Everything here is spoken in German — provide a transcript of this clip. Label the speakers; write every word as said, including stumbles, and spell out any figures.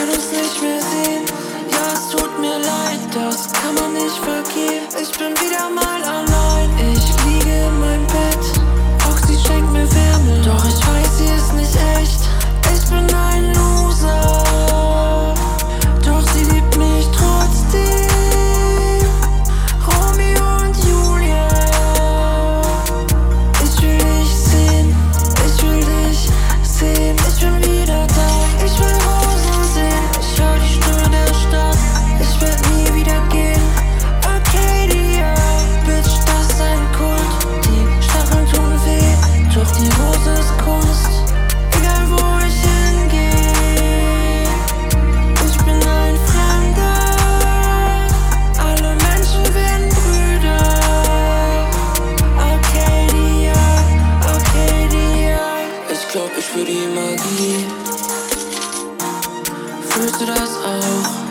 Speaker 1: kann uns nicht mehr sehen. Ja, es tut mir leid, das kann man nicht vergehen. Ich bin wieder mal allein. Ich liege in meinem Bett, auch sie schenkt mir Wärme. Doch ich weiß, sie ist nicht echt. Ich bin ein Loser, doch sie liebt mich trotzdem. Romeo und Julia. Ich will dich sehen, ich will dich sehen. Ich bin wieder da, ich will Rosen sehen. Ich hör die Stimme der Stadt, ich werd nie wieder gehen. Arcadia, Bitch, das ist ein Kult. Die Stacheln tun weh, doch die Rose ist Kunst. Egal wo ich hingehe, ich bin ein Fremder. Alle Menschen werden Brüder. Arcadia, Arcadia. Ich glaub, ich spür die Magie. Fühlst du das auch?